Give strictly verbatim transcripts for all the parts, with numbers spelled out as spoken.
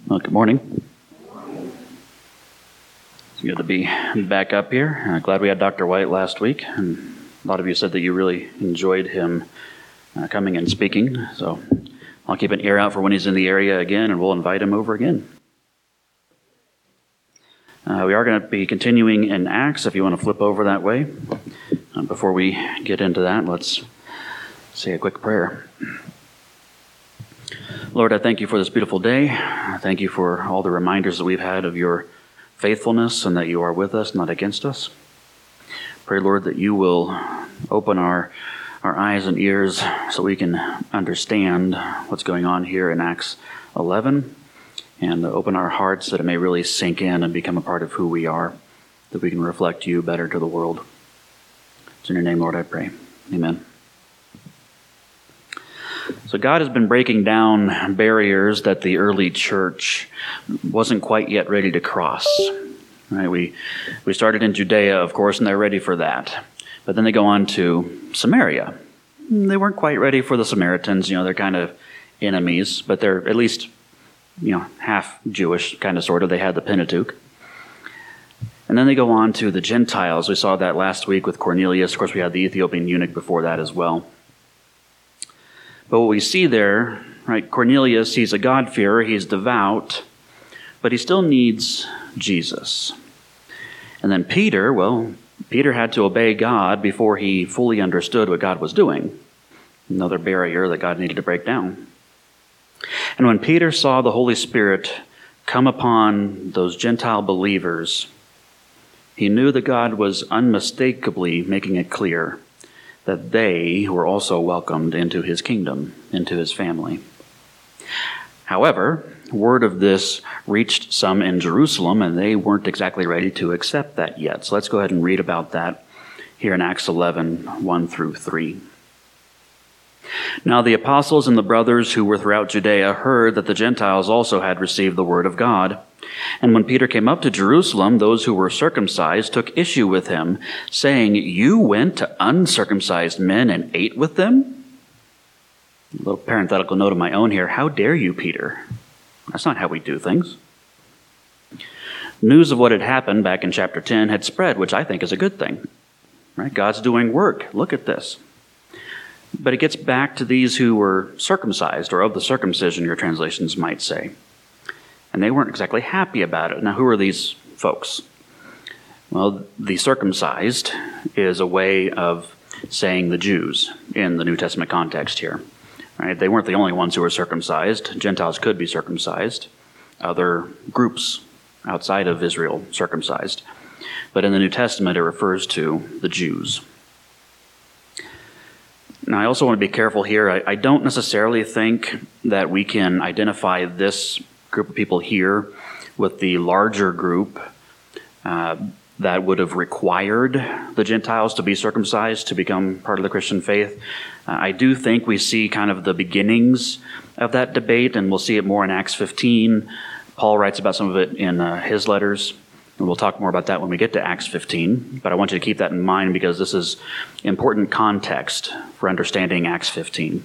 Well, good morning. It's good to be back up here. Uh, glad we had Doctor White last week, and a lot of you said that you really enjoyed him uh, coming and speaking, so I'll keep an ear out for when he's in the area again, and we'll invite him over again. Uh, we are going to be continuing in Acts, if you want to flip over that way. Uh, before we get into that, let's say a quick prayer. Lord, I thank you for this beautiful day. I thank you for all the reminders that we've had of your faithfulness and that you are with us, not against us. Pray, Lord, that you will open our, our eyes and ears so we can understand what's going on here in Acts eleven, and open our hearts that it may really sink in and become a part of who we are, that we can reflect you better to the world. It's in your name, Lord, I pray. Amen. So God has been breaking down barriers that the early church wasn't quite yet ready to cross. Right? We we started in Judea, of course, and they're ready for that. But then they go on to Samaria. They weren't quite ready for the Samaritans. You know, they're kind of enemies, but they're at least, you know, half Jewish, kind of, sort of. They had the Pentateuch. And then they go on to the Gentiles. We saw that last week with Cornelius. Of course, we had the Ethiopian eunuch before that as well. But what we see there, right, Cornelius, he's a God-fearer, he's devout, but he still needs Jesus. And then Peter, well, Peter had to obey God before he fully understood what God was doing. Another barrier that God needed to break down. And when Peter saw the Holy Spirit come upon those Gentile believers, he knew that God was unmistakably making it clear that they were also welcomed into his kingdom, into his family. However, word of this reached some in Jerusalem, and they weren't exactly ready to accept that yet. So let's go ahead and read about that here in Acts eleven, one through three. Now the apostles and the brothers who were throughout Judea heard that the Gentiles also had received the word of God. And when Peter came up to Jerusalem, those who were circumcised took issue with him, saying, "You went to uncircumcised men and ate with them?" A little parenthetical note of my own here. How dare you, Peter? That's not how we do things. News of what had happened back in chapter ten had spread, which I think is a good thing. Right? God's doing work. Look at this. But it gets back to these who were circumcised, or of the circumcision, your translations might say. And they weren't exactly happy about it. Now, who are these folks? Well, the circumcised is a way of saying the Jews in the New Testament context here. Right? They weren't the only ones who were circumcised. Gentiles could be circumcised. Other groups outside of Israel circumcised. But in the New Testament, it refers to the Jews. Now, I also want to be careful here. I, I don't necessarily think that we can identify this group of people here with the larger group uh, that would have required the Gentiles to be circumcised to become part of the Christian faith. Uh, I do think we see kind of the beginnings of that debate, and we'll see it more in Acts fifteen. Paul writes about some of it in uh, his letters, and we'll talk more about that when we get to Acts fifteen. But I want you to keep that in mind because this is important context for understanding Acts fifteen.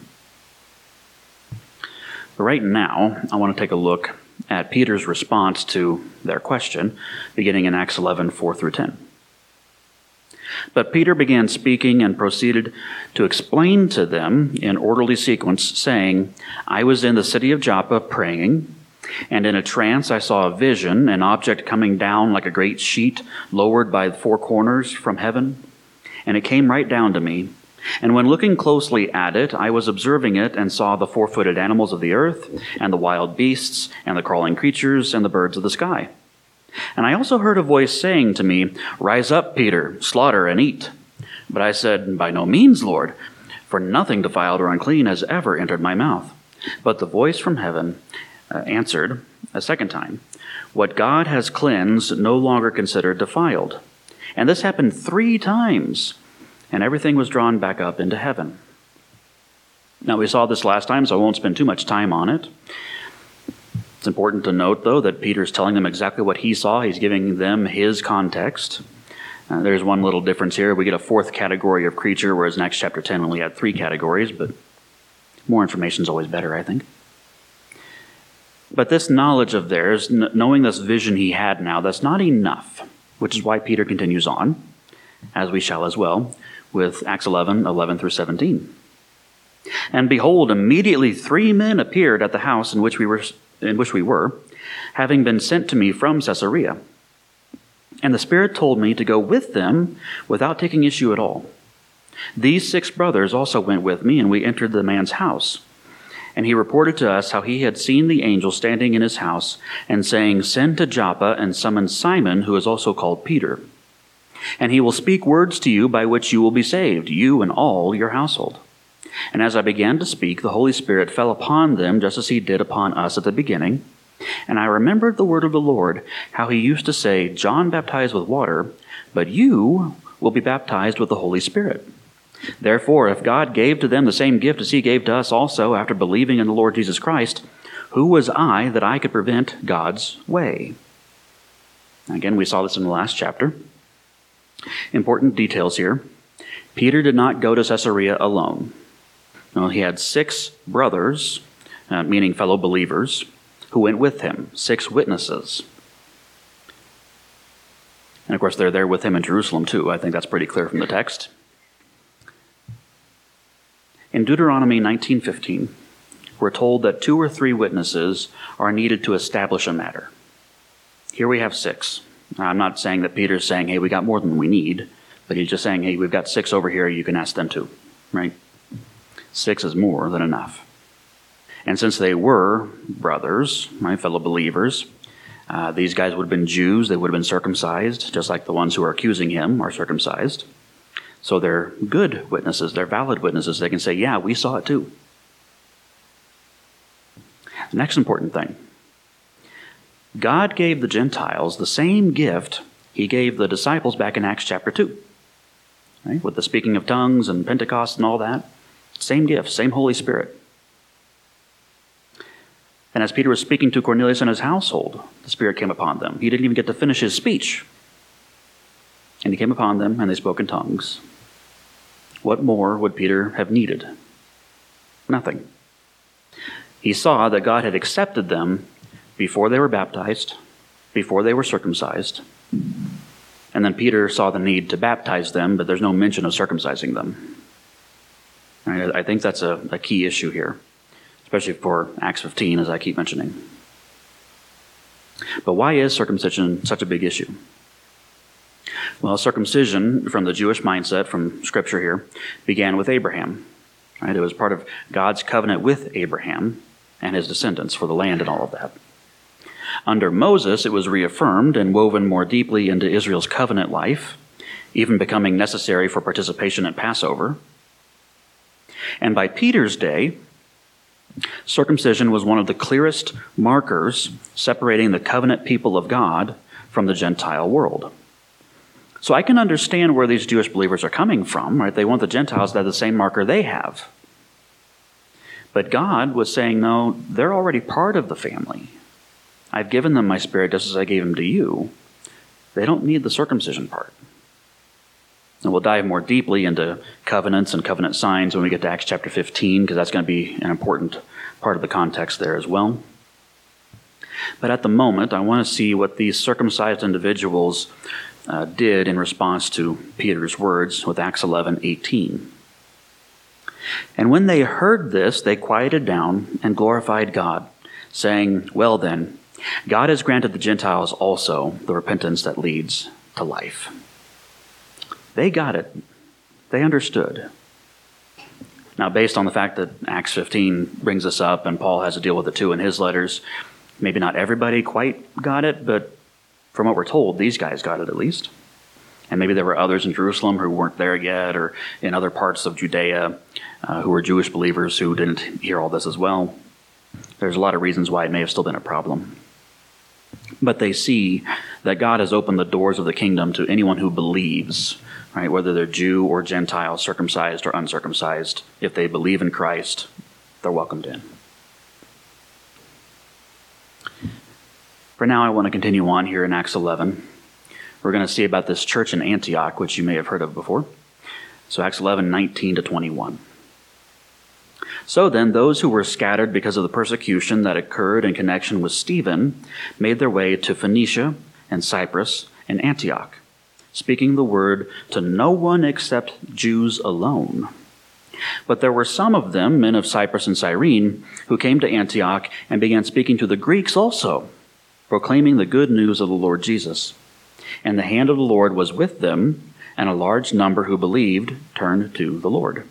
But right now, I want to take a look at Peter's response to their question, beginning in Acts eleven, four through ten. But Peter began speaking and proceeded to explain to them in orderly sequence, saying, "I was in the city of Joppa praying, and in a trance I saw a vision, an object coming down like a great sheet lowered by four corners from heaven, and it came right down to me. And when looking closely at it, I was observing it and saw the four-footed animals of the earth, and the wild beasts, and the crawling creatures, and the birds of the sky. And I also heard a voice saying to me, 'Rise up, Peter, slaughter and eat.' But I said, 'By no means, Lord, for nothing defiled or unclean has ever entered my mouth.' But the voice from heaven uh, answered a second time, 'What God has cleansed no longer consider defiled.' And this happened three times. And everything was drawn back up into heaven." Now, we saw this last time, so I won't spend too much time on it. It's important to note, though, that Peter's telling them exactly what he saw. He's giving them his context. Uh, there's one little difference here. We get a fourth category of creature, whereas in Acts chapter ten we only had three categories, but more information is always better, I think. But this knowledge of theirs, knowing this vision he had now, that's not enough, which is why Peter continues on, as we shall as well, with Acts eleven, eleven through seventeen. And behold, immediately three men appeared at the house in which we were, in which we were, having been sent to me from Caesarea. And the Spirit told me to go with them without taking issue at all. These six brothers also went with me, and we entered the man's house. And he reported to us how he had seen the angel standing in his house and saying, "Send to Joppa and summon Simon, who is also called Peter. And he will speak words to you by which you will be saved, you and all your household." And as I began to speak, the Holy Spirit fell upon them just as he did upon us at the beginning. And I remembered the word of the Lord, how he used to say, "John baptized with water, but you will be baptized with the Holy Spirit." Therefore, if God gave to them the same gift as he gave to us also after believing in the Lord Jesus Christ, who was I that I could prevent God's way? Again, we saw this in the last chapter. Important details here. Peter did not go to Caesarea alone. No, he had six brothers, uh, meaning fellow believers, who went with him, six witnesses. And of course, they're there with him in Jerusalem too. I think that's pretty clear from the text. In Deuteronomy nineteen fifteen, we're told that two or three witnesses are needed to establish a matter. Here we have six. Now, I'm not saying that Peter's saying, hey, we got more than we need, but he's just saying, hey, we've got six over here, you can ask them too, right? Six is more than enough. And since they were brothers, my fellow believers, uh, these guys would have been Jews, they would have been circumcised, just like the ones who are accusing him are circumcised. So they're good witnesses, they're valid witnesses. They can say, yeah, we saw it too. The next important thing. God gave the Gentiles the same gift he gave the disciples back in Acts chapter two. Right? With the speaking of tongues and Pentecost and all that. Same gift, same Holy Spirit. And as Peter was speaking to Cornelius and his household, the Spirit came upon them. He didn't even get to finish his speech. And he came upon them, and they spoke in tongues. What more would Peter have needed? Nothing. He saw that God had accepted them before they were baptized, before they were circumcised. And then Peter saw the need to baptize them, but there's no mention of circumcising them. I think that's a, a key issue here, especially for Acts fifteen, as I keep mentioning. But why is circumcision such a big issue? Well, circumcision, from the Jewish mindset, from Scripture here, began with Abraham. Right? It was part of God's covenant with Abraham and his descendants for the land and all of that. Under Moses, it was reaffirmed and woven more deeply into Israel's covenant life, even becoming necessary for participation in Passover. And by Peter's day, circumcision was one of the clearest markers separating the covenant people of God from the Gentile world. So I can understand where these Jewish believers are coming from, right? They want the Gentiles to have the same marker they have. But God was saying, no, they're already part of the family. I've given them my Spirit just as I gave them to you. They don't need the circumcision part. And we'll dive more deeply into covenants and covenant signs when we get to Acts chapter fifteen, because that's going to be an important part of the context there as well. But at the moment, I want to see what these circumcised individuals uh, did in response to Peter's words with Acts eleven eighteen. And when they heard this, they quieted down and glorified God, saying, "Well then, God has granted the Gentiles also the repentance that leads to life." They got it. They understood. Now, based on the fact that Acts fifteen brings us up and Paul has to deal with it too in his letters, maybe not everybody quite got it, but from what we're told, these guys got it at least. And maybe there were others in Jerusalem who weren't there yet, or in other parts of Judea uh, who were Jewish believers who didn't hear all this as well. There's a lot of reasons why it may have still been a problem. But they see that God has opened the doors of the kingdom to anyone who believes, right? Whether they're Jew or Gentile, circumcised or uncircumcised. If they believe in Christ, they're welcomed in. For now, I want to continue on here in Acts eleven. We're going to see about this church in Antioch, which you may have heard of before. So Acts eleven, nineteen to twenty-one. So then, those who were scattered because of the persecution that occurred in connection with Stephen made their way to Phoenicia and Cyprus and Antioch, speaking the word to no one except Jews alone. But there were some of them, men of Cyprus and Cyrene, who came to Antioch and began speaking to the Greeks also, proclaiming the good news of the Lord Jesus. And the hand of the Lord was with them, and a large number who believed turned to the Lord.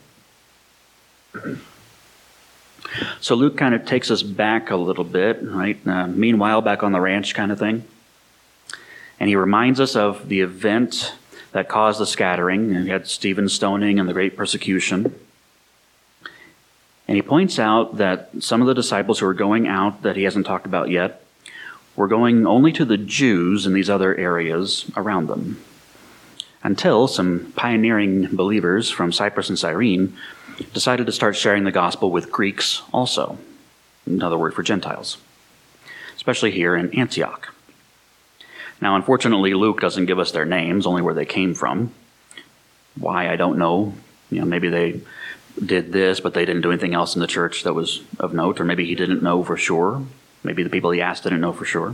So Luke kind of takes us back a little bit, right? Uh, meanwhile, back on the ranch kind of thing. And he reminds us of the event that caused the scattering. And we had Stephen's stoning and the great persecution. And he points out that some of the disciples who are going out that he hasn't talked about yet were going only to the Jews in these other areas around them, until some pioneering believers from Cyprus and Cyrene decided to start sharing the gospel with Greeks also, another word for Gentiles, especially here in Antioch. Now, unfortunately, Luke doesn't give us their names, only where they came from. Why, I don't know. You know, maybe they did this, but they didn't do anything else in the church that was of note, or maybe he didn't know for sure. Maybe the people he asked didn't know for sure.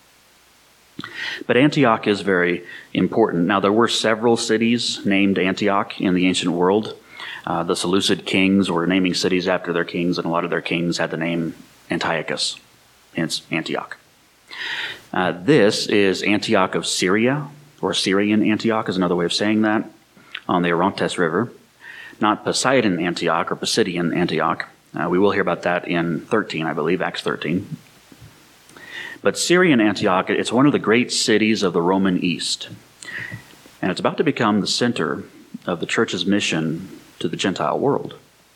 But Antioch is very important. Now, there were several cities named Antioch in the ancient world. Uh, the Seleucid kings were naming cities after their kings, and a lot of their kings had the name Antiochus, hence Antioch. Uh, this is Antioch of Syria, or Syrian Antioch is another way of saying that, on the Orontes River. Not Poseidon Antioch or Pisidian Antioch. Uh, we will hear about that in thirteen, I believe, Acts thirteen. But Syrian Antioch, it's one of the great cities of the Roman East. And it's about to become the center of the church's mission to the Gentile world.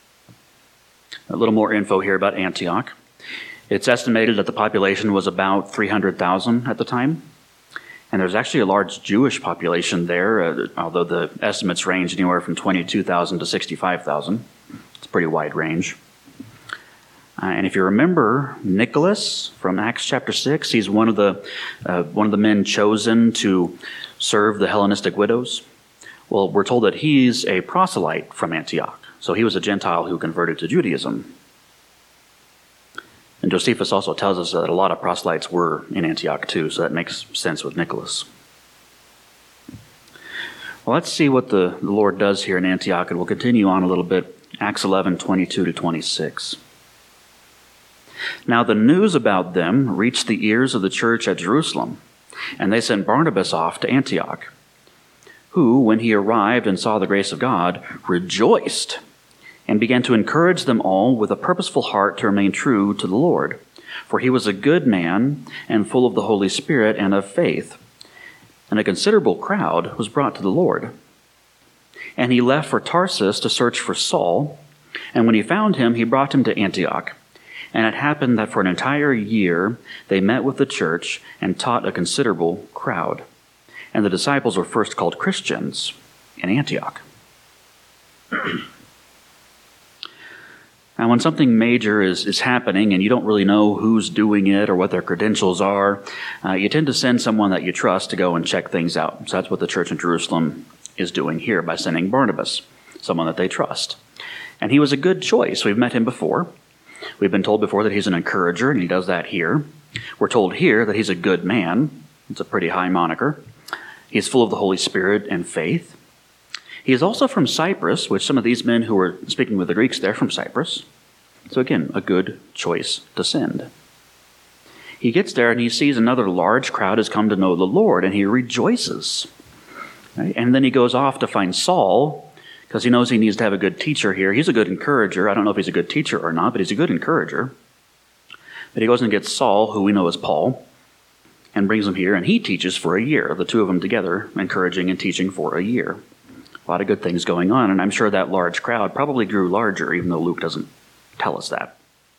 A little more info here about Antioch. It's estimated that the population was about three hundred thousand at the time. And there's actually a large Jewish population there, uh, although the estimates range anywhere from twenty-two thousand to sixty-five thousand. It's a pretty wide range. Uh, and if you remember Nicholas from Acts chapter six, he's one of the uh, one of the men chosen to serve the Hellenistic widows. Well, we're told that he's a proselyte from Antioch. So he was a Gentile who converted to Judaism. And Josephus also tells us that a lot of proselytes were in Antioch too, so that makes sense with Nicholas. Well, let's see what the, the Lord does here in Antioch, and we'll continue on a little bit. Acts eleven, twenty-two to twenty-six. Now the news about them reached the ears of the church at Jerusalem, and they sent Barnabas off to Antioch, who, when he arrived and saw the grace of God, rejoiced and began to encourage them all with a purposeful heart to remain true to the Lord. For he was a good man and full of the Holy Spirit and of faith. And a considerable crowd was brought to the Lord. And he left for Tarsus to search for Saul. And when he found him, he brought him to Antioch. And it happened that for an entire year they met with the church and taught a considerable crowd. And the disciples were first called Christians in Antioch. Now, when something major is, is happening and you don't really know who's doing it or what their credentials are, uh, you tend to send someone that you trust to go and check things out. So that's what the church in Jerusalem is doing here by sending Barnabas, someone that they trust. And he was a good choice. We've met him before. We've been told before that he's an encourager, and he does that here. We're told here that he's a good man. It's a pretty high moniker. He's full of the Holy Spirit and faith. He is also from Cyprus, which some of these men who were speaking with the Greeks, they're from Cyprus. So again, a good choice to send. He gets there and he sees another large crowd has come to know the Lord, and he rejoices. Right? And then he goes off to find Saul, because he knows he needs to have a good teacher here. He's a good encourager. I don't know if he's a good teacher or not, but he's a good encourager. But he goes and gets Saul, who we know as Paul, and brings him here, and he teaches for a year. The two of them together, encouraging and teaching for a year. A lot of good things going on, and I'm sure that large crowd probably grew larger, even though Luke doesn't tell us that.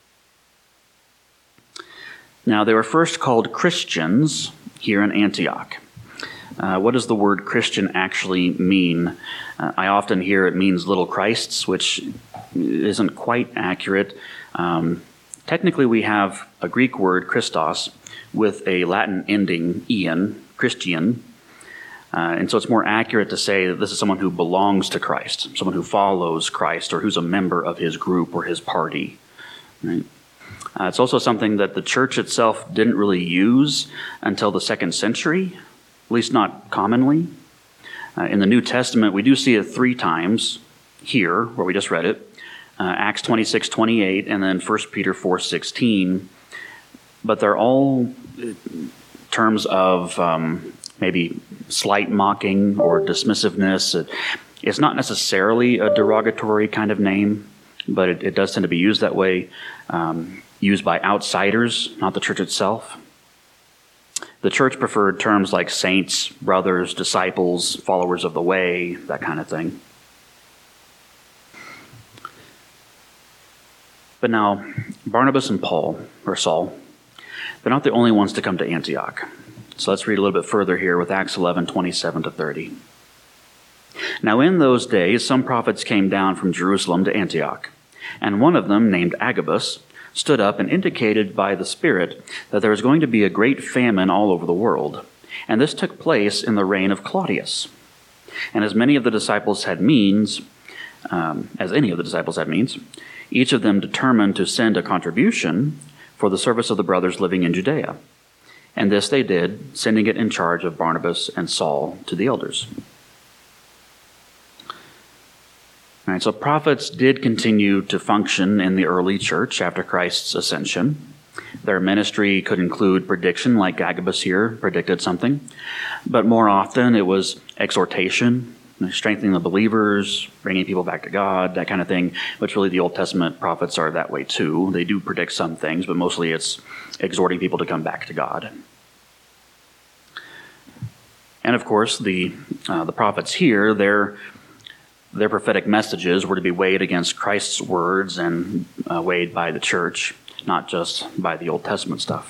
Now, they were first called Christians here in Antioch. Uh, what does the word Christian actually mean? Uh, I often hear it means little Christs, which isn't quite accurate. Um, technically, we have a Greek word, Christos, with a Latin ending, ian, Christian. Uh, and so it's more accurate to say that this is someone who belongs to Christ, someone who follows Christ, or who's a member of his group or his party. Right? Uh, it's also something that the church itself didn't really use until the second century, at least not commonly. Uh, in the New Testament, we do see it three times here, where we just read it, uh, Acts twenty-six twenty-eight, and then First Peter four sixteen. But they're all terms of um, maybe slight mocking or dismissiveness. It, it's not necessarily a derogatory kind of name, but it, it does tend to be used that way, um, used by outsiders, not the church itself. The church preferred terms like saints, brothers, disciples, followers of the way, that kind of thing. But now, Barnabas and Paul, or Saul, they're not the only ones to come to Antioch. So let's read a little bit further here with Acts eleven twenty-seven to thirty. Now in those days, some prophets came down from Jerusalem to Antioch, and one of them, named Agabus, stood up and indicated by the Spirit that there was going to be a great famine all over the world. And this took place in the reign of Claudius. And as many of the disciples had means, um, as any of the disciples had means, each of them determined to send a contribution for the service of the brothers living in Judea. And this they did, sending it in charge of Barnabas and Saul to the elders. All right, so prophets did continue to function in the early church after Christ's ascension. Their ministry could include prediction, like Agabus here predicted something, but more often it was exhortation, strengthening the believers, bringing people back to God, that kind of thing, which really the Old Testament prophets are that way too. They do predict some things, but mostly it's exhorting people to come back to God. And of course, the uh, the prophets here, they're Their prophetic messages were to be weighed against Christ's words and uh, weighed by the church, not just by the Old Testament stuff.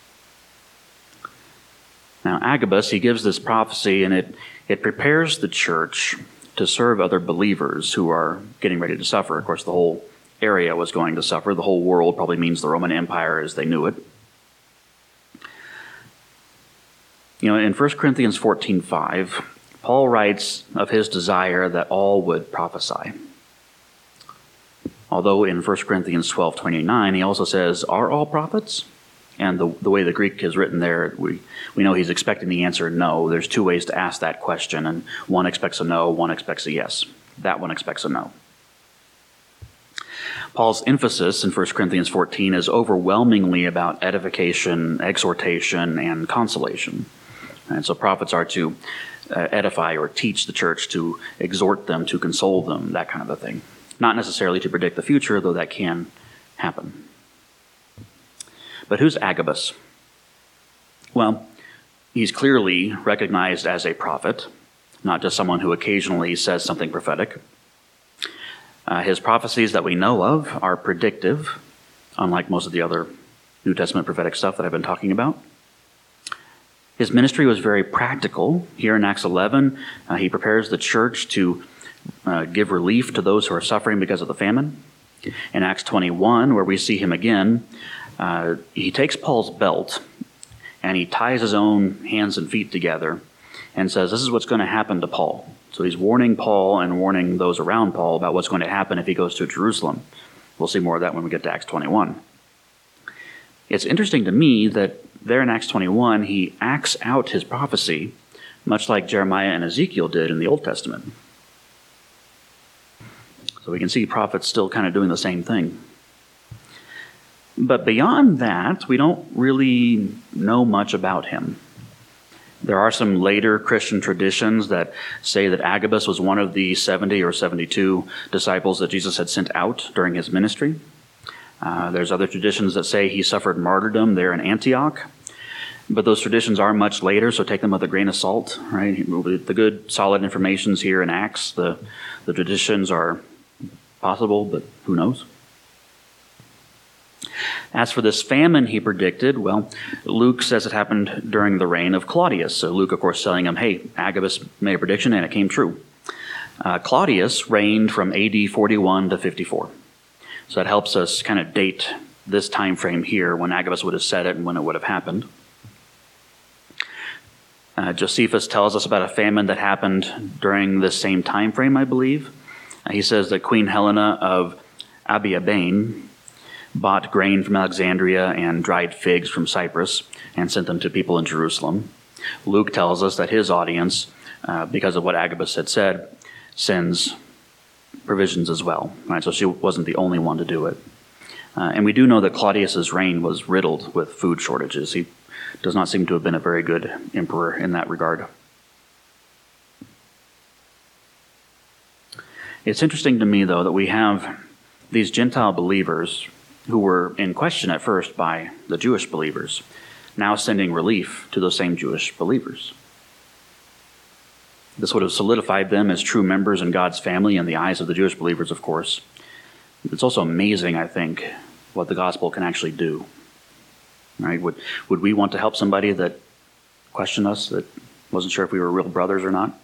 Now, Agabus, he gives this prophecy, and it, it prepares the church to serve other believers who are getting ready to suffer. Of course, the whole area was going to suffer. The whole world probably means the Roman Empire as they knew it. You know, in First Corinthians fourteen five, Paul writes of his desire that all would prophesy. Although in First Corinthians twelve twenty-nine, he also says, are all prophets? And the, the way the Greek is written there, we, we know he's expecting the answer no. There's two ways to ask that question, and one expects a no, one expects a yes. That one expects a no. Paul's emphasis in First Corinthians fourteen is overwhelmingly about edification, exhortation, and consolation. And so prophets are to uh, edify or teach the church, to exhort them, to console them, that kind of a thing. Not necessarily to predict the future, though that can happen. But who's Agabus? Well, he's clearly recognized as a prophet, not just someone who occasionally says something prophetic. Uh, his prophecies that we know of are predictive, unlike most of the other New Testament prophetic stuff that I've been talking about. His ministry was very practical. Here in Acts eleven, uh, he prepares the church to uh, give relief to those who are suffering because of the famine. In Acts twenty-one, where we see him again, uh, he takes Paul's belt and he ties his own hands and feet together and says, this is what's going to happen to Paul. So he's warning Paul and warning those around Paul about what's going to happen if he goes to Jerusalem. We'll see more of that when we get to Acts twenty-one. It's interesting to me that there in Acts twenty-one, he acts out his prophecy, much like Jeremiah and Ezekiel did in the Old Testament. So we can see prophets still kind of doing the same thing. But beyond that, we don't really know much about him. There are some later Christian traditions that say that Agabus was one of the seventy or seventy-two disciples that Jesus had sent out during his ministry. Uh, there's other traditions that say he suffered martyrdom there in Antioch. But those traditions are much later, so take them with a grain of salt, right? The good, solid information's here in Acts. The, the traditions are possible, but who knows? As for this famine he predicted, well, Luke says it happened during the reign of Claudius. So Luke, of course, telling him, hey, Agabus made a prediction and it came true. Uh, Claudius reigned from A D forty-one to fifty-four. So that helps us kind of date this time frame here when Agabus would have said it and when it would have happened. Uh, Josephus tells us about a famine that happened during this same time frame, I believe. Uh, he says that Queen Helena of Abiabane bought grain from Alexandria and dried figs from Cyprus and sent them to people in Jerusalem. Luke tells us that his audience, uh, because of what Agabus had said, sends provisions as well. Right? So she wasn't the only one to do it. Uh, and we do know that Claudius's reign was riddled with food shortages. He does not seem to have been a very good emperor in that regard. It's interesting to me, though, that we have these Gentile believers who were in question at first by the Jewish believers, now sending relief to those same Jewish believers. This would have solidified them as true members in God's family in the eyes of the Jewish believers, of course. It's also amazing, I think, what the gospel can actually do. Right? Would would we want to help somebody that questioned us, that wasn't sure if we were real brothers or not?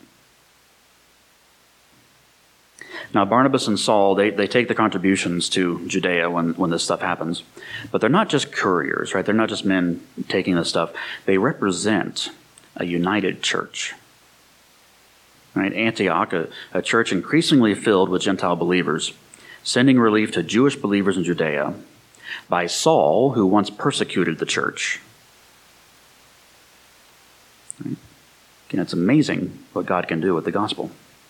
Now, Barnabas and Saul, they, they take the contributions to Judea when, when this stuff happens. But they're not just couriers, right? They're not just men taking this stuff. They represent a united church. Right? Antioch, a, a church increasingly filled with Gentile believers, sending relief to Jewish believers in Judea by Saul, who once persecuted the church. Right? Again, it's amazing what God can do with the gospel.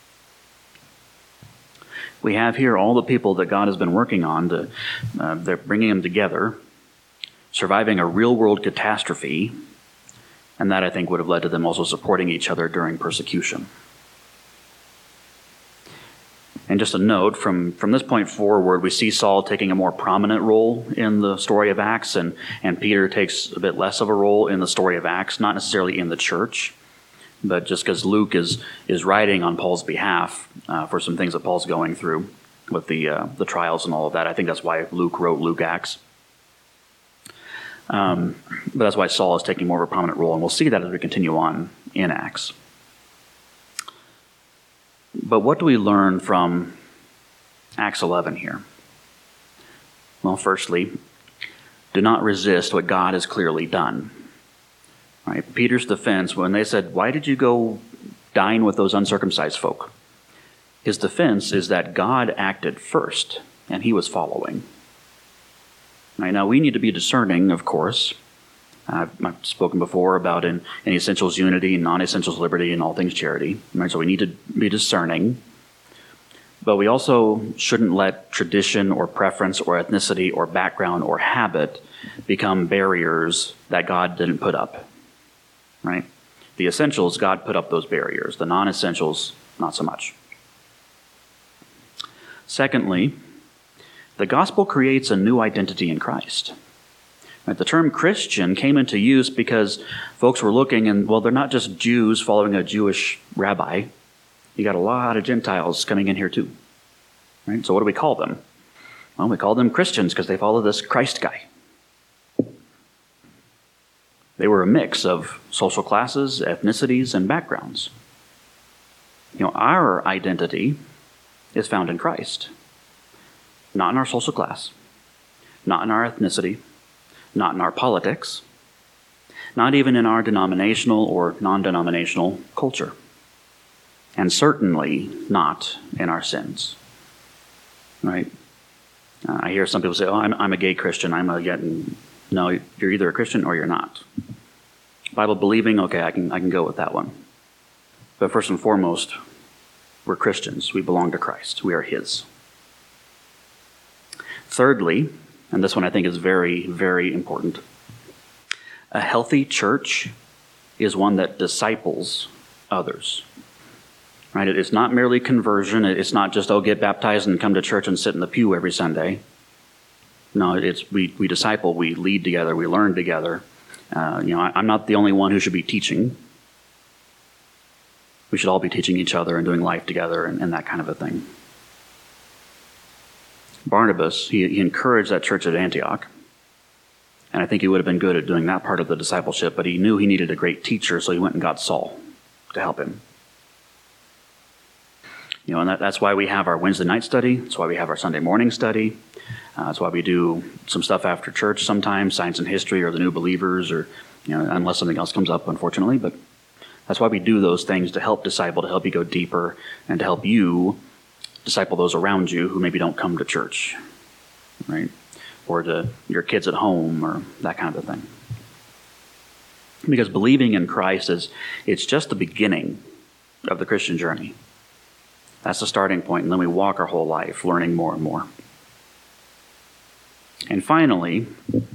We have here all the people that God has been working on. To, uh, they're bringing them together, surviving a real-world catastrophe, and that, I think, would have led to them also supporting each other during persecution. And just a note, from, from this point forward, we see Saul taking a more prominent role in the story of Acts, and, and Peter takes a bit less of a role in the story of Acts, not necessarily in the church, but just because Luke is is writing on Paul's behalf uh, for some things that Paul's going through with the uh, the trials and all of that. I think that's why Luke wrote Luke Acts. Um, but that's why Saul is taking more of a prominent role, and we'll see that as we continue on in Acts. But what do we learn from Acts eleven here? Well, firstly, do not resist what God has clearly done. Right? Peter's defense, when they said, "Why did you go dine with those uncircumcised folk?" His defense is that God acted first, and he was following. Right? Now, we need to be discerning, of course. I've, I've spoken before about in, in essentials unity, non-essentials liberty, and all things charity. Right? So we need to be discerning. But we also shouldn't let tradition or preference or ethnicity or background or habit become barriers that God didn't put up. Right? The essentials, God put up those barriers. The non-essentials, not so much. Secondly, the gospel creates a new identity in Christ. Right? The term Christian came into use because folks were looking and, well, they're not just Jews following a Jewish rabbi. You got a lot of Gentiles coming in here too. Right? So what do we call them? Well, we call them Christians because they follow this Christ guy. They were a mix of social classes, ethnicities, and backgrounds. You know, our identity is found in Christ. Not in our social class, not in our ethnicity, not in our politics, not even in our denominational or non-denominational culture, and certainly not in our sins. Right? Uh, I hear some people say, "Oh, I'm, I'm a gay Christian. I'm a yet." No, you're either a Christian or you're not. Bible believing, okay, I can I can go with that one. But first and foremost, we're Christians. We belong to Christ. We are his. Thirdly, and this one I think is very, very important, a healthy church is one that disciples others. Right? It's not merely conversion. It's not just, oh, get baptized and come to church and sit in the pew every Sunday. No, it's we, we disciple, we lead together, we learn together. Uh, you know, I, I'm not the only one who should be teaching. We should all be teaching each other and doing life together and, and that kind of a thing. Barnabas, he, he encouraged that church at Antioch. And I think he would have been good at doing that part of the discipleship, but he knew he needed a great teacher, so he went and got Saul to help him. You know, and that, that's why we have our Wednesday night study. That's why we have our Sunday morning study. Uh, that's why we do some stuff after church sometimes, science and history or the new believers, or, you know, unless something else comes up, unfortunately. But That's why we do those things, to help disciple, to help you go deeper, and to help you disciple those around you who maybe don't come to church, right? Or to your kids at home, or that kind of thing. Because believing in Christ is, it's just the beginning of the Christian journey. That's the starting point, and then we walk our whole life learning more and more. And finally,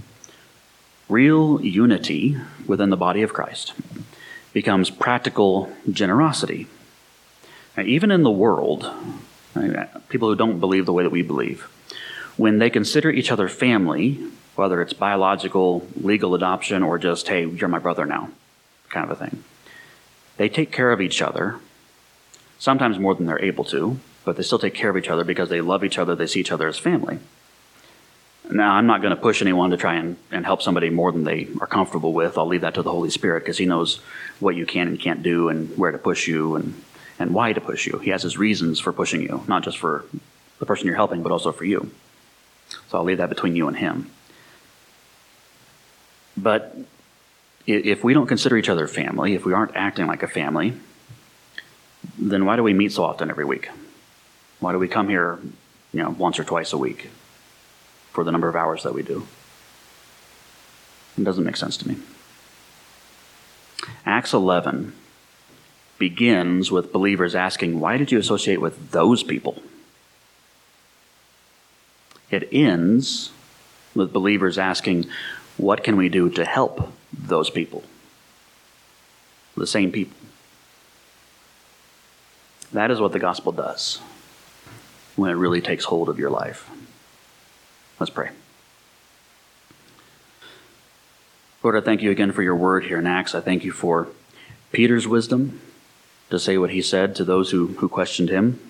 real unity within the body of Christ becomes practical generosity. Now, even in the world, people who don't believe the way that we believe, when they consider each other family, whether it's biological, legal adoption, or just, hey, you're my brother now, kind of a thing, they take care of each other, sometimes more than they're able to, but they still take care of each other because they love each other, they see each other as family. Now, I'm not going to push anyone to try and, and help somebody more than they are comfortable with. I'll leave that to the Holy Spirit, because he knows what you can and can't do, and where to push you, and, and why to push you. He has his reasons for pushing you, not just for the person you're helping, but also for you. So I'll leave that between you and him. But if we don't consider each other family, if we aren't acting like a family, then why do we meet so often every week? Why do we come here, you know, once or twice a week for the number of hours that we do? It doesn't make sense to me. Acts eleven begins with believers asking, why did you associate with those people? It ends with believers asking, what can we do to help those people? The same people. That is what the gospel does when it really takes hold of your life. Let's pray. Lord, I thank you again for your word here in Acts. I thank you for Peter's wisdom to say what he said to those who, who questioned him.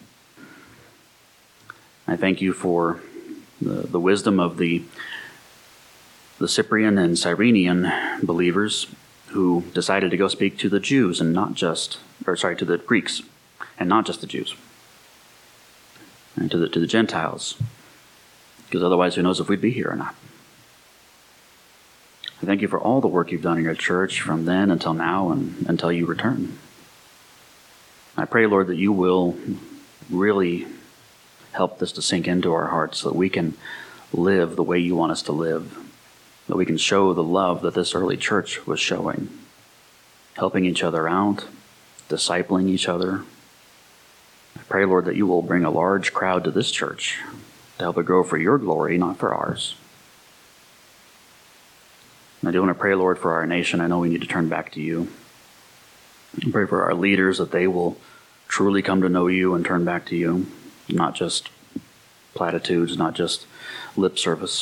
I thank you for the, the wisdom of the the Cyprian and Cyrenian believers who decided to go speak to the Jews and not just, or sorry, to the Greeks and not just the Jews, and to the to the Gentiles, because otherwise who knows if we'd be here or not. I thank you for all the work you've done in your church from then until now and until you return. I pray, Lord, that you will really help this to sink into our hearts so that we can live the way you want us to live, that we can show the love that this early church was showing, helping each other out, discipling each other. I pray, Lord, that you will bring a large crowd to this church to help it grow for your glory, not for ours. And I do want to pray, Lord, for our nation. I know we need to turn back to you. I pray for our leaders that they will truly come to know you and turn back to you, not just platitudes, not just lip service.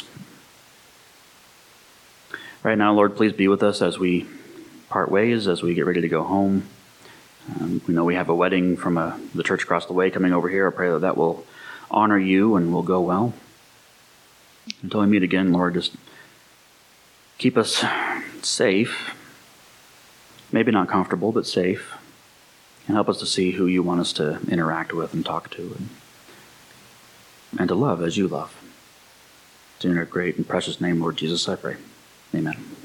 Right now, Lord, please be with us as we part ways, as we get ready to go home. Um, we know we have a wedding from a, the church across the way coming over here. I pray that that will honor you and will go well. Until we meet again, Lord, just keep us safe, maybe not comfortable, but safe, and help us to see who you want us to interact with and talk to, and, and to love as you love. It's in your great and precious name, Lord Jesus, I pray. Amen.